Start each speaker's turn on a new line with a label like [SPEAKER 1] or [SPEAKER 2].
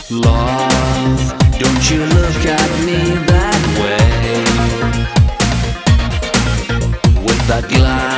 [SPEAKER 1] Love, don't you look at me that way. With that glance